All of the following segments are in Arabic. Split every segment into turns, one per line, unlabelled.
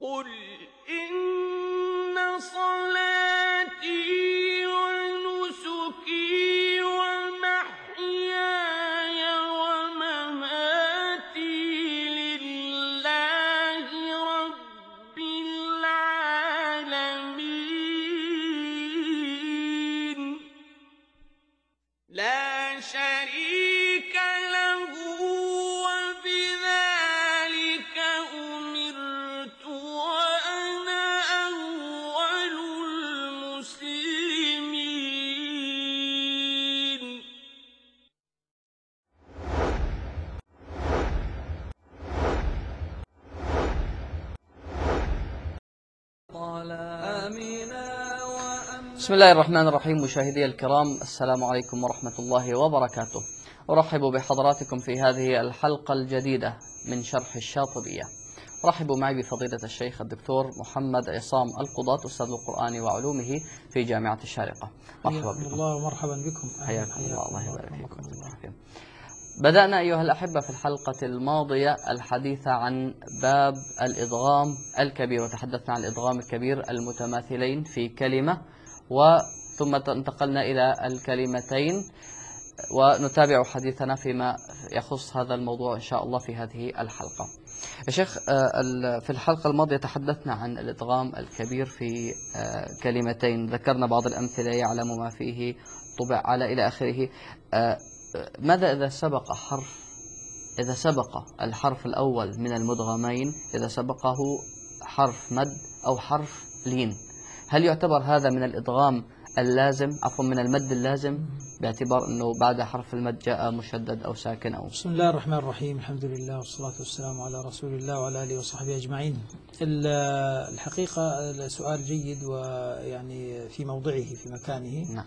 قل إن صلاتي ونسكي ومحياي ومماتي لله رب العالمين لا شريك له وبذلك أمرت وأنا أول المسلمين.
بسم الله الرحمن الرحيم. مشاهدي الكرام، السلام عليكم ورحمة الله وبركاته. أرحب بحضراتكم في هذه الحلقة الجديدة من شرح الشاطبية. رحبوا معي بفضيلة الشيخ الدكتور محمد عصام القضاة، أستاذ القرآن وعلومه في جامعة الشارقة. مرحبا بكم.
الله ومرحبا بكم.
حياكم الله. الله يبارك فيكم. بدأنا أيها الأحبة في الحلقة الماضية الحديث عن باب الإدغام الكبير، وتحدثنا عن الإدغام الكبير المتماثلين في كلمة، وثم انتقلنا إلى الكلمتين، ونتابع حديثنا فيما يخص هذا الموضوع إن شاء الله في هذه الحلقة. يا شيخ، في الحلقة الماضية تحدثنا عن الإدغام الكبير في كلمتين، ذكرنا بعض الأمثلة: يعلم ما فيه، طبع على، إلى آخره. ماذا إذا سبق الحرف الأول من المدغمين، إذا سبقه حرف مد أو حرف لين، هل يعتبر هذا من الإدغام اللازم، عفوا من المد اللازم، باعتبار أنه بعد حرف المد جاء مشدد أو ساكن أو؟
بسم الله الرحمن الرحيم، الحمد لله والصلاة والسلام على رسول الله وعلى آله وصحبه أجمعين. الحقيقة سؤال جيد، ويعني في موضعه في مكانه.
نعم.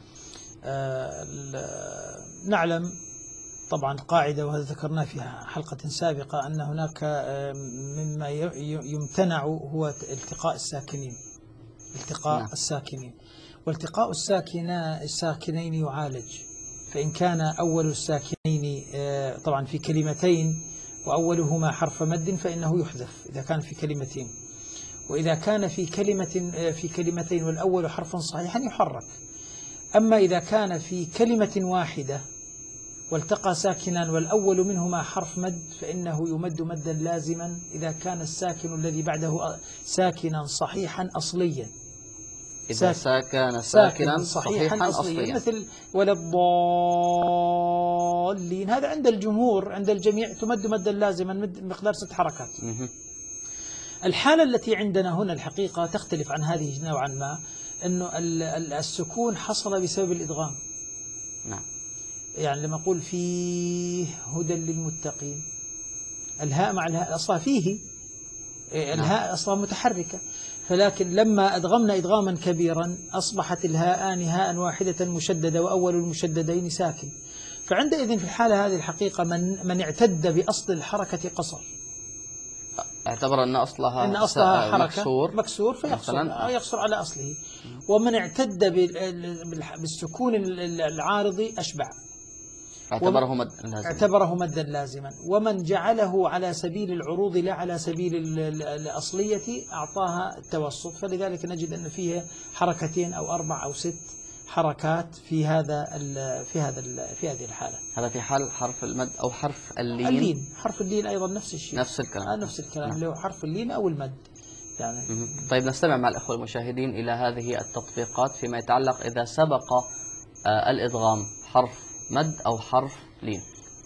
نعلم طبعا قاعدة، وهذا ذكرناه في حلقة سابقة، أن هناك مما يمتنع هو التقاء الساكنين،
نعم.
الساكنين، والتقاء الساكنين يعالج. فإن كان أول الساكنين طبعا في كلمتين وأولهما حرف مد فإنه يحذف إذا كان في كلمتين، وإذا كان في كلمتين والأول حرف صحيحا يحرك. أما إذا كان في كلمة واحدة والتقى ساكنان والأول منهما حرف مد فإنه يمد مدا لازما إذا كان الساكن الذي بعده ساكنا صحيحا أصليا.
إذا كان ساكنا صحيحا أصليا،
مثل ولا الضالين، هذا عند الجمهور، عند الجميع تمد مدا لازما مقدار 6 حركات. الحالة التي عندنا هنا الحقيقة تختلف عن هذه نوعا ما، أنه السكون حصل بسبب الإدغام.
نعم.
يعني لما أقول فيه هدى للمتقين، الهاء مع الهاء أصلا فيه، الهاء أصلا متحركة، فلكن لما أدغمنا إدغاما كبيرا أصبحت الهاءان هاء واحدة مشددة وأول المشددين ساكن. فعندئذ في الحالة هذه الحقيقة من اعتد بأصل الحركة قصر،
اعتبر أن أصلها
حركة مكسور فيقصر على أصله. ومن اعتد بالسكون العارضي أشبع، اعتبره مدا لازما. ومن جعله على سبيل العروض لا على سبيل الأصلية أعطاها التوسط. فلذلك نجد أن فيه حركتين أو 4 أو 6 حركات في هذه الحالة.
هذا في حال حرف المد أو حرف اللين.
حرف اللين أيضا نفس الشيء،
نفس الكلام
اللي هو حرف اللين أو المد يعني.
طيب، نستمع مع الأخوة المشاهدين إلى هذه التطبيقات فيما يتعلق إذا سبق الإدغام حرف مد أو حرف لين.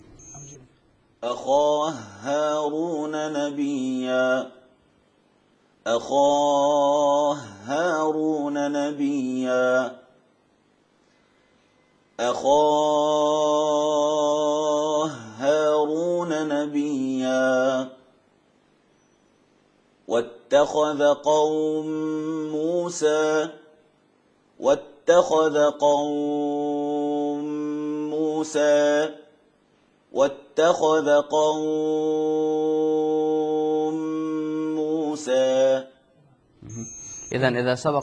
أخاه هارون نبيا، أخاه هارون نبيا، أخاه هارون نبيا. واتخذ قوم موسى واتخذ قوم موسى.
إذن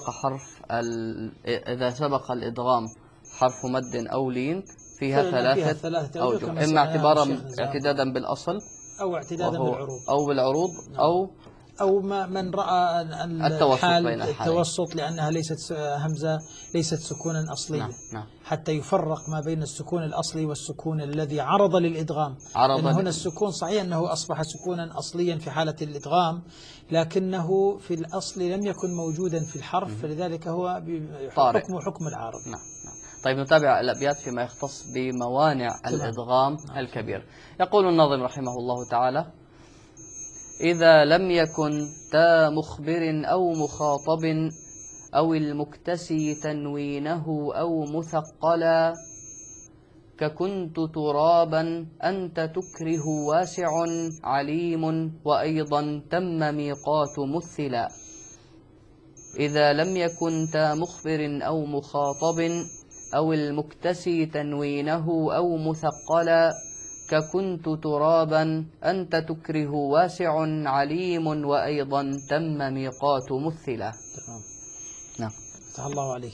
إذا سبق الإدغام حرف مد أو لين فيها ثلاثة أوجه، إما اعتدادا بالأصل
أو اعتدادا بالعروض
أو بالعروض، أو
أو من رأى التوسط لأنها ليست همزة، ليست سكونا أصليا.
نعم.
حتى يفرق ما بين السكون الأصلي والسكون الذي عرض للإدغام. لأن هنا السكون صحيح أنه أصبح سكونا أصليا في حالة الإدغام، لكنه في الأصل لم يكن موجودا في الحرف، فلذلك هو حكم العارض.
نعم. طيب نتابع الأبيات فيما يختص بموانع الإدغام الكبير. يقول الناظم رحمه الله تعالى: إذا لم يكن تا مخبر أو مخاطب أو المكتسي تنوينه أو مثقلا، ككنت ترابا أنت تكره واسع عليم وأيضا تم ميقات مثلا. إذا لم يكن تا مخبر أو مخاطب أو المكتسي تنوينه أو مثقلا، ككنت ترابا أنت تكره واسع عليم وأيضا تم ميقات مثلا.
نعم. فتح الله عليك.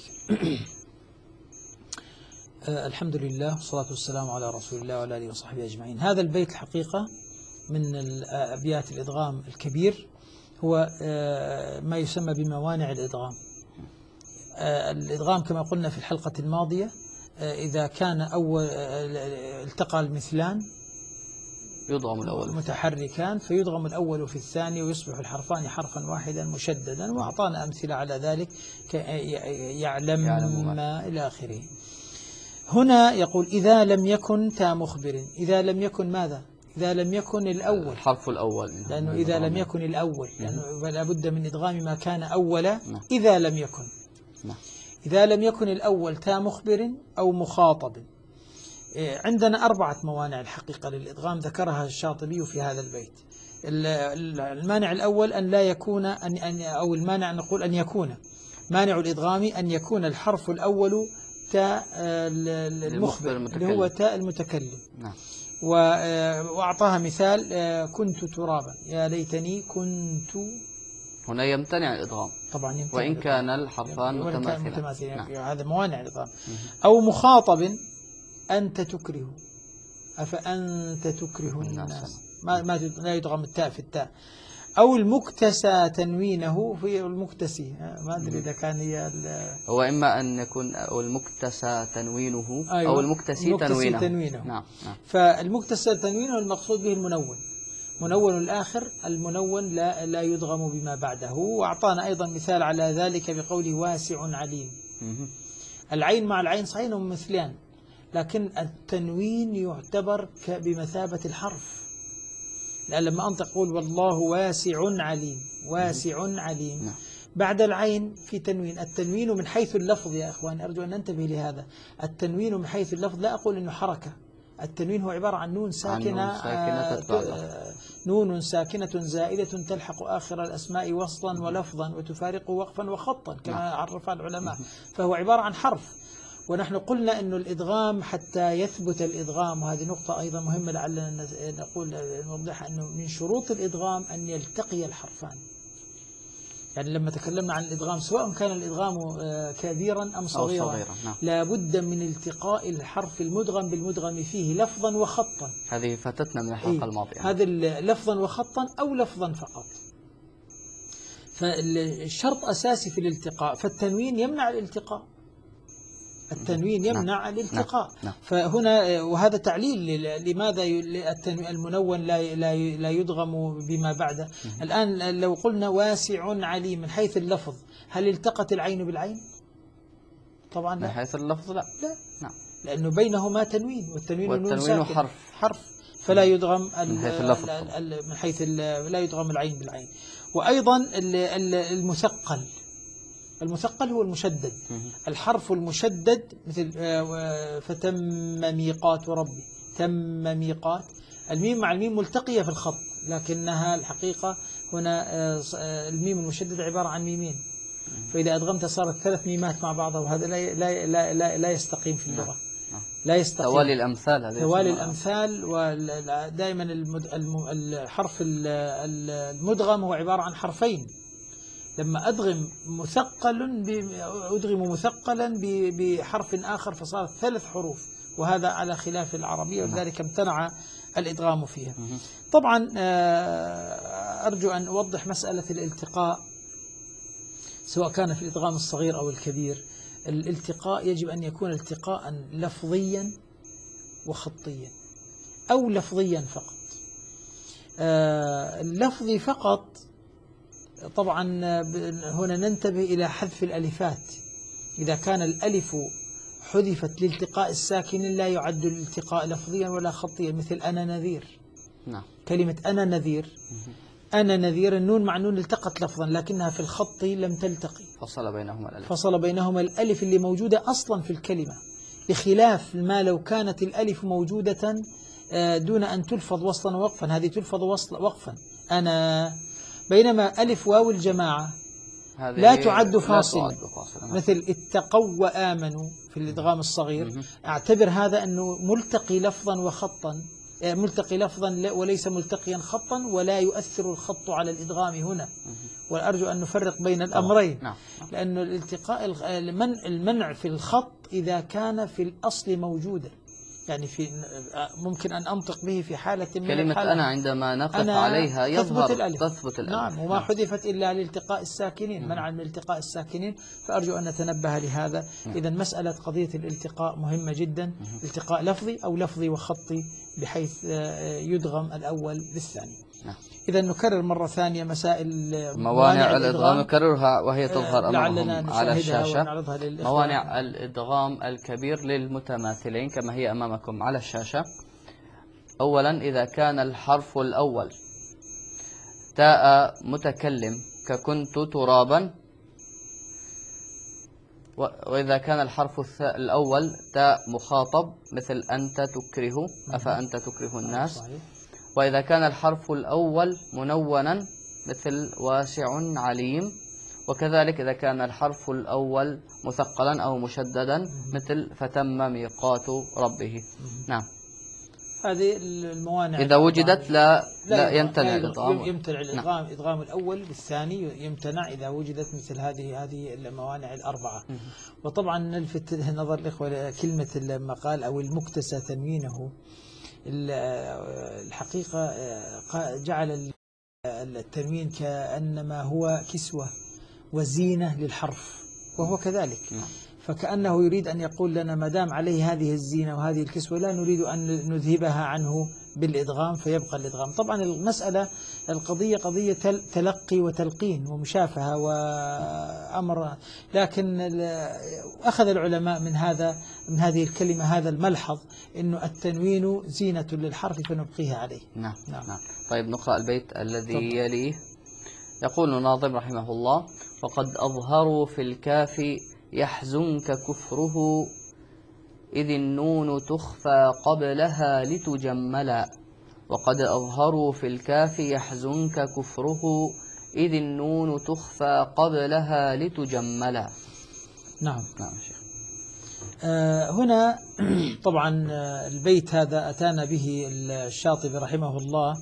الحمد لله والصلاة والسلام على رسول الله وعلى آله وصحبه أجمعين. هذا البيت الحقيقة من أبيات الإدغام الكبير، هو ما يسمى بموانع الإدغام. الإدغام كما قلنا في الحلقة الماضية، إذا كان التقى المثلان
يضغم الأول
متحركان فيضغم الأول في الثاني ويصبح الحرفان حرفا واحدا مشددا، وأعطانا أمثلة على ذلك يعلم ما إلى آخره. هنا يقول: إذا لم يكن تا مخبر. إذا لم يكن ماذا؟ إذا لم يكن الأول،
الحرف الأول،
لأنه إذا لم يكن الأول، لأنه لا بد من إدغام ما كان أولا. إذا لم يكن، إذا لم يكن الأول تا مخبر أو مخاطب. عندنا 4 موانع الحقيقة للإدغام ذكرها الشاطبي في هذا البيت. المانع الأول أن لا يكون أو المانع نقول أن يكون مانع الإدغام أن يكون الحرف الأول تاء المخبر اللي هو تاء المتكلم.
نعم.
وأعطاها مثال: كنت ترابا، يا ليتني كنت.
هنا يمتنع الإدغام
طبعا، يمتنع
وإن كان الحرفان متماثلين.
نعم. هذا موانع الإدغام. أو مخاطب: أنت تكره، أفأنت تكره الناس، لا يدغم التاء في التاء. أو المكتسى تنوينه في المكتسي، ما أدري إذا كان هي
هو إما أن يكون أو المكتسى تنوينه أو المكتسي تنوينه. نعم.
فالمكتسى تنوينه المقصود به المنون، منون الآخر، المنون لا يدغم بما بعده. وأعطانا أيضا مثال على ذلك بقوله: واسع عليم. العين مع العين صحيح هم مثلان، لكن التنوين يعتبر بمثابة الحرف، لأن لما أنت تقول والله واسع عليم، واسع عليم، بعد العين في تنوين. التنوين من حيث اللفظ يا أخواني، أرجو أن ننتبه لهذا. التنوين من حيث اللفظ، لا أقول أنه حركة. التنوين هو عبارة عن نون ساكنة، نون ساكنة زائدة تلحق آخر الأسماء وصلا ولفظا وتفارق وقفا وخطا كما عرفها العلماء، فهو عبارة عن حرف. ونحن قلنا أن الإدغام حتى يثبت الإدغام، وهذه نقطة أيضا مهمة لعلنا نوضحها، أنه من شروط الإدغام أن يلتقي الحرفان. يعني لما تكلمنا عن الإدغام، سواء كان الإدغام كبيرا أم صغيرا، لا بد من التقاء الحرف المدغم بالمدغم فيه لفظا وخطا.
هذه فاتتنا من الحلقة الماضية.
هذا لفظا وخطا أو لفظا فقط. فالشرط أساسي في الالتقاء، فالتنوين يمنع الالتقاء، التنوين يمنع الالتقاء. فهنا وهذا تعليل لماذا المنون لا يدغم بما بعده. الآن لو قلنا واسع عليم من حيث اللفظ، هل التقت العين بالعين؟ طبعا لا.
من حيث اللفظ لا.
نعم. لأنه بينهما تنوين، والتنوين حرف فلا يدغم
من حيث اللفظ،
من حيث لا يدغم العين بالعين. وأيضا المثقل هو المشدد، الحرف المشدد مثل فتم ميقات ربي، تم ميقات. الميم مع الميم ملتقية في الخط، لكنها الحقيقة هنا الميم المشدد عبارة عن ميمين، فإذا أدغمت صارت 3 ميمات مع بعضها، وهذا لا يستقيم في اللغة. لا يستقيم.
توالي الأمثال،
توالي الأمثال. ودائما الحرف المدغم هو عبارة عن حرفين. لما أدغم مثقلا بحرف آخر فصارت 3 حروف، وهذا على خلاف العربية، ولذلك امتنع الإدغام فيها. طبعا وأرجو أن أوضح مسألة الالتقاء سواء كان في الإدغام الصغير أو الكبير. الالتقاء يجب أن يكون التقاء لفظيا وخطيا أو لفظيا فقط. اللفظي فقط طبعا هنا ننتبه إلى حذف الألفات. إذا كان الألف حذفت لالتقاء الساكن لا يعد الالتقاء لفظيا ولا خطيا، مثل أنا نذير.
نعم.
كلمة أنا نذير، أنا نذير، النون مع نون التقت لفظا لكنها في الخط لم تلتقي، فصل بينهما الألف اللي موجودة أصلا في الكلمة، بخلاف ما لو كانت الألف موجودة دون أن تلفظ وصلا ووقفا، هذه تلفظ وقفا أنا، بينما ألف واو الجماعة لا تعد فاصلة، مثل اتقوا وآمنوا في الإدغام الصغير. أعتبر هذا أنه ملتقي لفظا وخطا، ملتقي لفظا وليس ملتقيا خطا، ولا يؤثر الخط على الإدغام هنا. وأرجو أن نفرق بين الأمرين، لأن الالتقاء المنع في الخط إذا كان في الأصل موجودا، يعني في ممكن أن أنطق به في حالة من
كلمة أنا عندما نقف عليها يظهر تثبت الألف.
نعم، وما حذفت إلا لالتقاء الساكنين، منعا من التقاء الساكنين، فأرجو أن نتنبه لهذا. إذا مسألة قضية الالتقاء مهمة جدا، التقاء لفظي أو لفظي وخطي بحيث يدغم الأول بالثاني. إذا نكرر مرة ثانية مسائل
موانع الإدغام، نكررها وهي تظهر أمامهم على الشاشة. موانع الإدغام الكبير للمتماثلين كما هي أمامكم على الشاشة. أولا، إذا كان الحرف الأول تاء متكلم ككنت ترابا، وإذا كان الحرف الأول تاء مخاطب مثل أنت تكره أفأنت تكره الناس، وإذا كان الحرف الأول منونا مثل واسع عليم، وكذلك إذا كان الحرف الأول مثقلا أو مشددا مثل فتم ميقات ربه. نعم،
هذه الموانع
إذا وجدت لا يمتنع الإدغام.
يمتنع الإدغام. إدغام الأول بالثاني يمتنع إذا وجدت مثل هذه الموانع الأربعة. وطبعا نلفت نظر الإخوة كلمة المقال أو المكتسى تنوينه، الحقيقة جعل التنوين كأنما هو كسوة وزينة للحرف، وهو كذلك. فكأنه يريد أن يقول لنا ما دام عليه هذه الزينة وهذه الكسوة لا نريد أن نذهبها عنه بالإدغام فيبقى الإدغام. طبعا المسألة القضية قضية تلقي وتلقين ومشافهة وأمر، لكن أخذ العلماء من هذه الكلمة هذا الملحظ، إنه التنوين زينة للحرف فنبقيها عليه.
نعم. طيب نقرأ البيت الذي يليه. يقول الناظم رحمه الله: وقد أظهروا في الكاف يحزنك كفره، إذ النون تخفى قبلها لتجملا. وقد أظهروا في الكاف يحزنك كفره، إذ النون تخفى قبلها لتجملا.
نعم شيخ. هنا طبعا البيت هذا أتانا به الشاطبي رحمه الله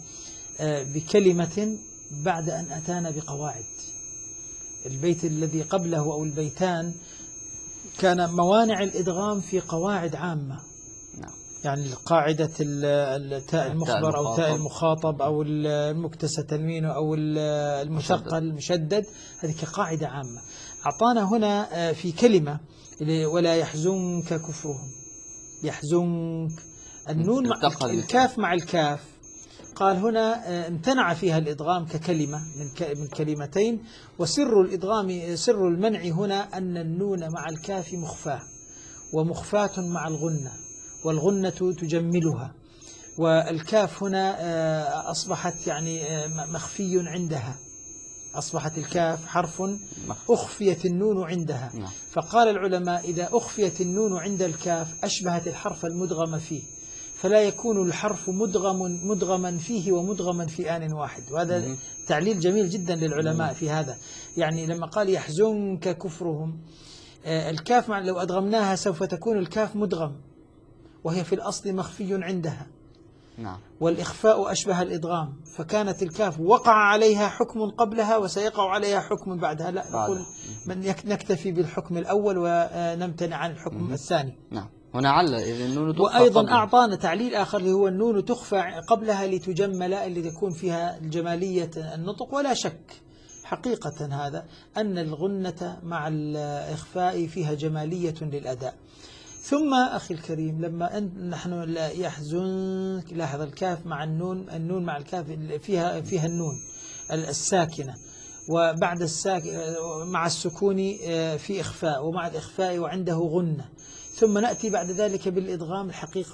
بكلمة بعد أن أتانا بقواعد. البيت الذي قبله أو البيتان كان موانع الإدغام في قواعد عامة. يعني قاعدة التاء المخبر أو تاء المخاطب أو المكتسى تنوين أو المثقل المشدد، هذه كقاعدة عامة. أعطانا هنا في كلمة ولا يحزنك كفرهم، يحزنك النون مع الكاف مع الكاف، قال هنا امتنع فيها الإدغام ككلمة من كلمتين. وسر الإدغام سر المنع هنا أن النون مع الكاف مخفاة، ومخفاة مع الغنة، والغنة تجملها، والكاف هنا أصبحت يعني مخفي عندها، أصبحت الكاف حرف أخفيت النون عندها. فقال العلماء إذا أخفيت النون عند الكاف أشبهت الحرف المدغم فيه، فلا يكون الحرف مدغما فيه ومدغما في آن واحد. وهذا تعليل جميل جدا للعلماء في هذا. يعني لما قال يحزنك كفرهم، الكاف لو أدغمناها سوف تكون الكاف مدغم، وهي في الأصل مخفي عندها. والإخفاء أشبه الإدغام، فكانت الكاف وقع عليها حكم قبلها وسيقع عليها حكم بعدها. لا نقول نكتفي بالحكم الأول ونمتنع عن الحكم الثاني.
هنا علّل إذا النون تخفى
وأيضا
قبلها.
أعطانا تعليل آخر اللي هو النون تخفى قبلها لتجمل، اللي يكون فيها الجمالية النطق. ولا شك حقيقة هذا أن الغنة مع الإخفاء فيها جمالية للأداء. ثم أخي الكريم لما نحن لا يحزنك، لاحظ الكاف مع النون، النون مع الكاف فيها النون الساكنة، وبعد مع السكون في إخفاء، ومع الإخفاء وعنده غنة، ثم نأتي بعد ذلك بالإدغام. الحقيقة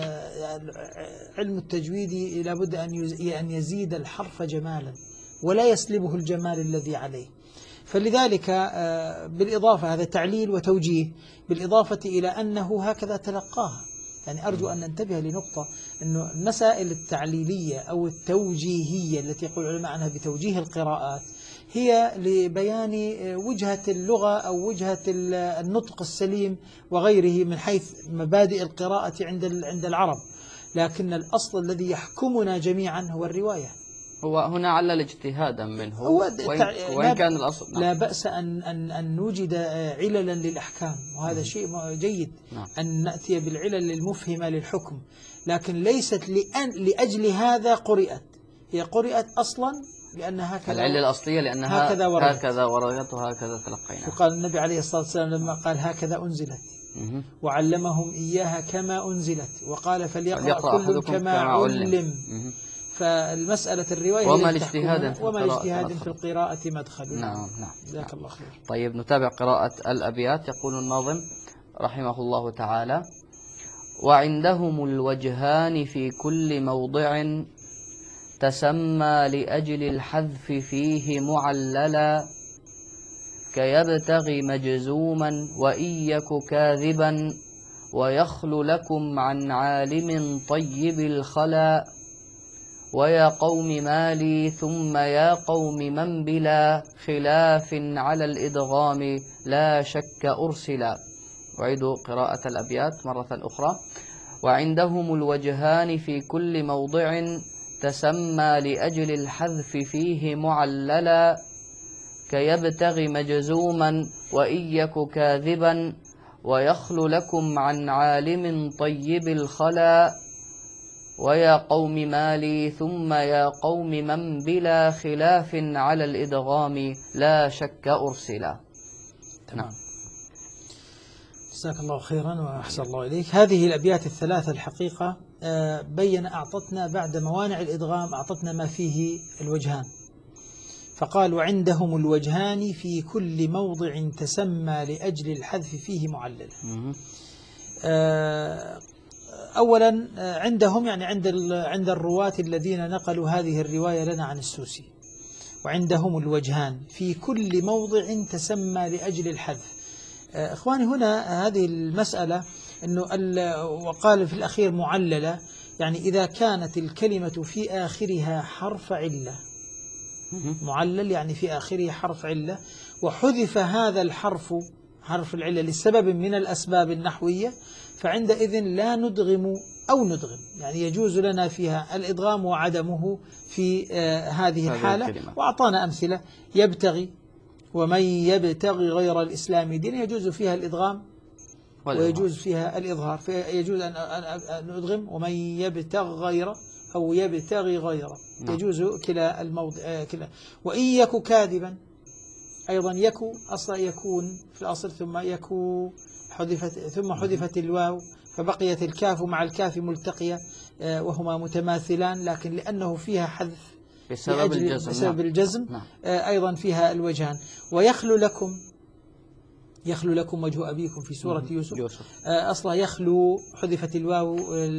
علم التجويد لابد أن يزيد الحرف جمالا ولا يسلبه الجمال الذي عليه. فلذلك بالإضافة هذا تعليل وتوجيه، بالإضافة إلى أنه هكذا تلقاها. يعني أرجو أن ننتبه لنقطة، أنه المسائل التعليلية أو التوجيهية التي يقول العلماء عنها بتوجيه القراءات هي لبيان وجهة اللغة أو وجهة النطق السليم وغيره من حيث مبادئ القراءة عند العرب، لكن الأصل الذي يحكمنا جميعا هو الرواية.
هو هنا علل اجتهادا منه، وإن كان الأصل
لا بأس أن نوجد عللا للأحكام، وهذا شيء جيد أن نأتي بالعلل المفهمة للحكم، لكن ليست لأجل هذا قرئت، هي قرئت أصلا لأن هكذا
العلة الأصلية، لأنها هكذا وردت وهكذا تلقينا.
فقال النبي عليه الصلاة والسلام لما قال هكذا أنزلت وعلمهم إياها كما أنزلت، وقال فليقرأ كل كما علم. فالمسألة الرواية
وما الاجتهاد
في القراءة مدخل.
نعم.
جزاك الله خير.
طيب نتابع قراءة الأبيات. يقول الناظم رحمه الله تعالى: وعندهم الوجهان في كل موضع تسمى لأجل الحذف فيه معللا، كيبتغي مجزوما وإن يك كاذبا، ويخل لكم عن عالم طيب الخلا، ويا قوم مالي ثم يا قوم من بلا خلاف على الإدغام لا شك أرسلا. أعيد قراءة الأبيات مرة أخرى: وعندهم الوجهان في كل موضع تسمى لأجل الحذف فيه معللا، كيبتغي مجزوما وإن يك كاذبا، ويخل لكم عن عالم طيب الخلا، ويا قوم مالي ثم يا قوم من بلا خلاف على الإدغام لا شك أرسلا.
تمام. جزاك الله خيرا وأحسن الله إليك. هذه الأبيات الثلاثة الحقيقة أعطتنا بعد موانع الإدغام أعطتنا ما فيه الوجهان، فقال وعندهم الوجهان في كل موضع تسمى لأجل الحذف فيه معللا. أولا عندهم يعني عند الرواة الذين نقلوا هذه الرواية لنا عن السوسي، وعندهم الوجهان في كل موضع تسمى لأجل الحذف. إخواني هنا هذه المسألة أنه وقال في الأخير معللة، يعني إذا كانت الكلمة في آخرها حرف علة، معلل يعني في آخره حرف علة، وحذف هذا الحرف حرف العلة لسبب من الأسباب النحوية، فعندئذ لا ندغم أو ندغم، يعني يجوز لنا فيها الإدغام وعدمه في هذه الحالة. وأعطانا أمثلة: يبتغي ومن يبتغي غير الإسلام دين، يجوز فيها الإدغام ويجوز فيها الإظهار، فيجوز أن ندغم ومن يبتغي غيره أو يبتغي غيره، يجوز كلا الموضع كلا. وإن يك كاذبا أيضا، يكو أصلا يكون في الأصل، ثم يكو حذفت الواو، فبقيت الكاف مع الكاف ملتقية وهما متماثلان، لكن لأنه فيها حذف بسبب الجزم أيضا فيها الوجهان. ويخلو لكم وجه أبيكم في سورة يوسف أصلا يخلو، حذفت الواو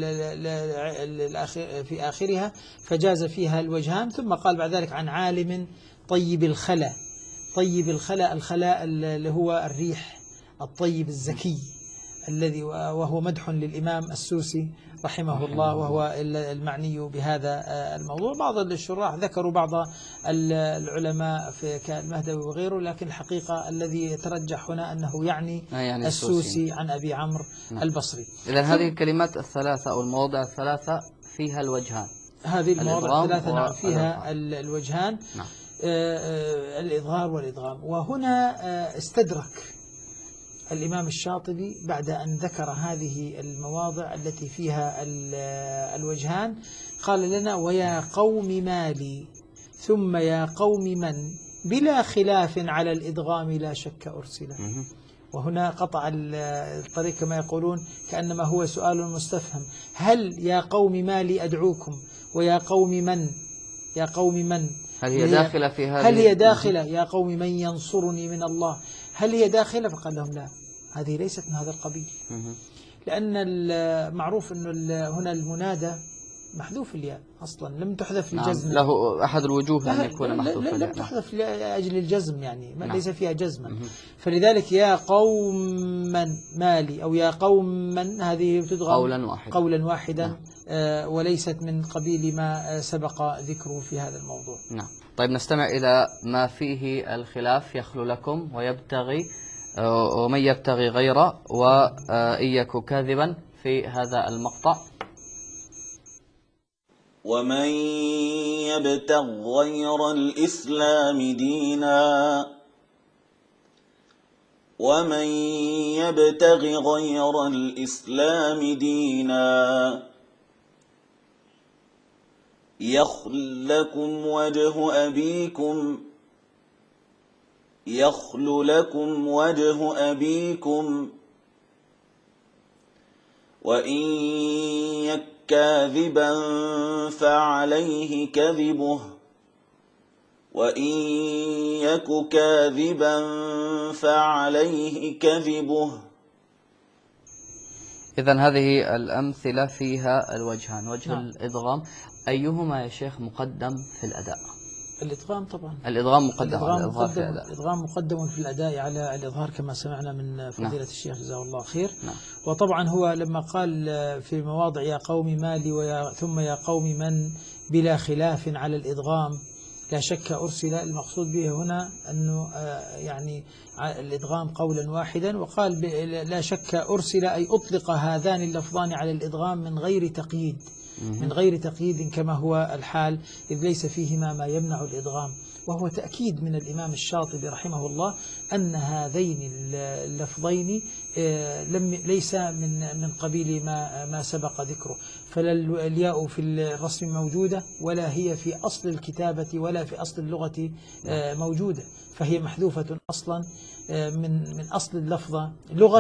في آخرها فجاز فيها الوجهان. ثم قال بعد ذلك عن عالم طيب الخلا. طيب الخلا، الخلاء اللي هو الريح الطيب الزكي الذي، وهو مدح للإمام السوسي رحمه الله، وهو المعني بهذا الموضوع. بعض الشراح ذكروا بعض العلماء في كالمهدوي وغيره، لكن الحقيقة الذي يترجح هنا أنه يعني السوسي عن أبي عمرو البصري.
إذن هذه الكلمات الثلاثة أو المواضع الثلاثة فيها الوجهان،
هذه المواضع الثلاثة نعم فيها الوجهان، الإظهار والإدغام. وهنا استدرك الإمام الشاطبي بعد أن ذكر هذه المواضع التي فيها الوجهان قال لنا: ويا قوم مالي ثم يا قوم من بلا خلاف على الإدغام لا شك أرسله. وهنا قطع الطريق كما يقولون، كأنما هو سؤال مستفهم: هل يا قوم مالي أدعوكم ويا قوم من، يا قوم من
هل هي داخلة في هذه؟
هل هي داخلة يا قوم من ينصرني من الله، هل هي داخلة؟ فقال لهم: لا، هذه ليست من هذا القبيل. لأن المعروف أنه هنا المنادى محذوف الياء أصلا، لم تحذف الجزم.
له أحد الوجوه أن يكون محذوف الياء.
لم تحذف لأجل الجزم، يعني ليس فيها جزما. فلذلك يا قوم من مالي أو يا قوم من، هذه تدغم قولا واحدا وليست من قبيل ما سبق ذكره في هذا الموضوع.
نعم. طيب نستمع إلى ما فيه الخلاف: يخلو لكم ويبتغي ومن يبتغي غيره وإن يك كاذبا في هذا المقطع.
ومن يبتغ غير الإسلام دينا ومن يبتغ غير الإسلام دينا يخل لكم وجه أبيكم وإن يك كاذبا فعليه كذبه وإن يك كاذبا فعليه كذبه.
إذن هذه الأمثلة فيها الوجهان، وجه الإدغام أيهما يا شيخ مقدم في الأداء؟
الإدغام طبعا.
الإدغام مقدم على الإظهار في الأداء.
الإدغام مقدم في الأداء على الإظهار كما سمعنا من فضيلة الشيخ جزاه الله خير. وطبعا هو لما قال في مواضع يا قوم مالي ثم يا قوم من بلا خلاف على الإدغام لا شك أرسل، المقصود به هنا أنه يعني الإدغام قولا واحدا، وقال لا شك أرسل أي أطلق هذان اللفظان على الإدغام من غير تقييد، من غير تقييد كما هو الحال، إذ ليس فيهما ما يمنع الإدغام. وهو تأكيد من الإمام الشاطبي رحمه الله أن هذين اللفظين ليس من قبيل ما سبق ذكره، فلا الياء في الرسم موجودة ولا هي في أصل الكتابة ولا في أصل اللغة موجودة، فهي محذوفة أصلا من أصل اللفظة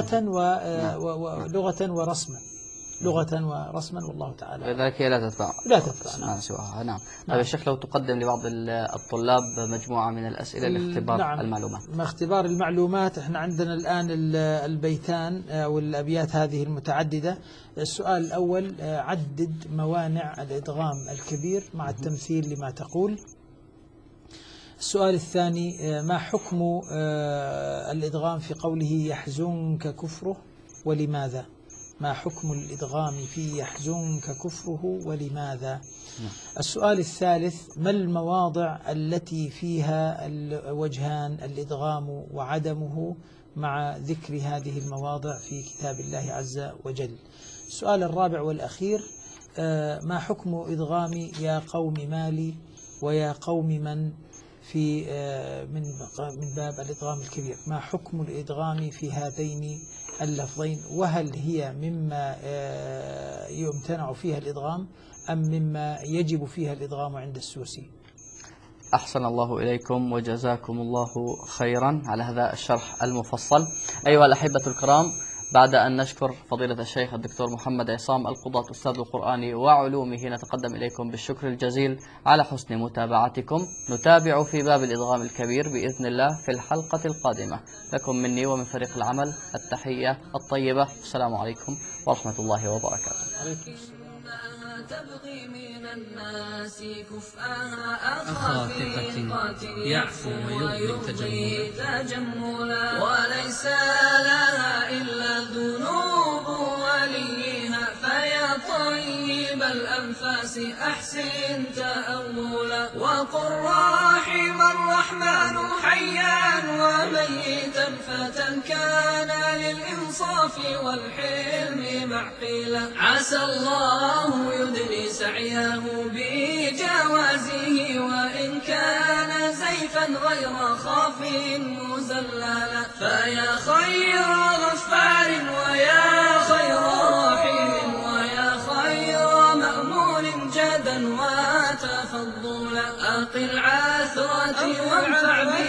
لغة ورسما، لغة ورسما، والله تعالى
لذلك هي لا تتبع
نعم.
سواها. نعم. طيب الشيخ لو تقدم لبعض الطلاب مجموعة من الأسئلة لاختبار المعلومات.
اختبار المعلومات، احنا عندنا الآن البيتان أو الأبيات هذه المتعددة. السؤال الأول: عدد موانع الإدغام الكبير مع التمثيل لما تقول. السؤال الثاني: ما حكم الإدغام في قوله يحزنك كفره ولماذا؟ ما حكم الإدغام في يحزنك كفره ولماذا؟ السؤال الثالث: ما المواضع التي فيها الوجهان الإدغام وعدمه مع ذكر هذه المواضع في كتاب الله عز وجل؟ السؤال الرابع والأخير: ما حكم إدغام يا قوم مالي ويا قوم من في من باب الإدغام الكبير؟ ما حكم الإدغام في هذين اللفظين، وهل هي مما يمتنع فيها الإدغام أم مما يجب فيها الإدغام عند السوسي؟
أحسن الله إليكم وجزاكم الله خيرا على هذا الشرح المفصل. أيها الأحبة الكرام، بعد أن نشكر فضيلة الشيخ الدكتور محمد عصام القضاة أستاذ القرآن وعلومه، نتقدم إليكم بالشكر الجزيل على حسن متابعتكم. نتابع في باب الإدغام الكبير بإذن الله في الحلقة القادمة. لكم مني ومن فريق العمل التحية الطيبة، السلام عليكم ورحمة الله وبركاته.
تبغي من الناس كفءها أخا ثقة يعفو ويرضي تجملا، وليس لها إلا ذنوب وليها، فيا طيب الأنفاس أحسن تأولا، وقل رحم الرحمن حيا وميتا فتى كان للإنصاف والحلم معقلا. عسى الله يدني سعيه بجوازه وإن كان زيفا غير خاف مزللا. فيا خير غفار ويا خير رحيم ويا خير مأمون جدا وتفضلا. أقل عثرتي وانفع